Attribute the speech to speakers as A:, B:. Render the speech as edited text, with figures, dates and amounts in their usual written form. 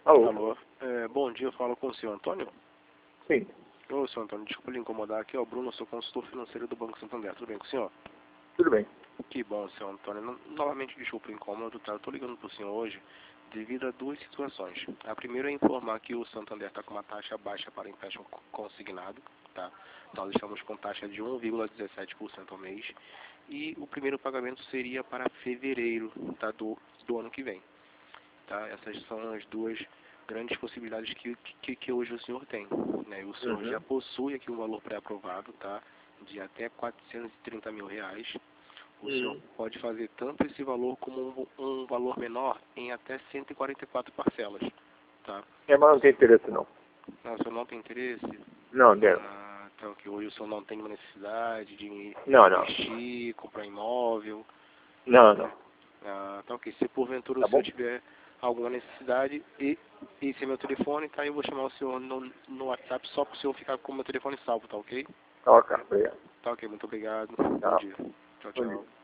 A: Alô?
B: Alô, bom dia, eu falo com o senhor Antônio.
A: Sim,
B: Ô, senhor Antônio, desculpa lhe incomodar aqui, ó, Bruno, eu sou consultor financeiro do Banco Santander, tudo bem com o senhor?
A: tudo bem.
B: Que bom, senhor Antônio. Novamente, desculpa o incômodo, tá? Eu tô ligando pro senhor hoje devido a duas situações. A primeira é informar que o Santander está com uma taxa baixa para empréstimo consignado, tá? Nós estamos com taxa de 1,17% ao mês e o primeiro pagamento seria para fevereiro, tá? Do ano que vem, tá? Essas são as duas grandes possibilidades que hoje o senhor tem, né? O senhor já possui aqui um valor pré-aprovado, tá? De até 430 mil reais. O senhor pode fazer tanto esse valor como um valor menor em até 144 parcelas, tá?
A: Mas não tem interesse não.
B: Ah, o senhor não tem interesse?
A: Não, quero.
B: Ah, tá, que hoje o senhor não tem uma necessidade de
A: Não.
B: investir, comprar imóvel.
A: Não.
B: Ah, tá, ok. Se porventura
A: Tá
B: o senhor
A: bom?
B: tiver alguma necessidade, esse é meu telefone, tá? Eu vou chamar o senhor no WhatsApp só para o senhor ficar com o meu telefone salvo, tá ok?
A: Tá, ok, obrigado.
B: Tá ok, muito obrigado. Bom
A: Tá.
B: dia. Tchau,
A: Bom dia.
B: tchau.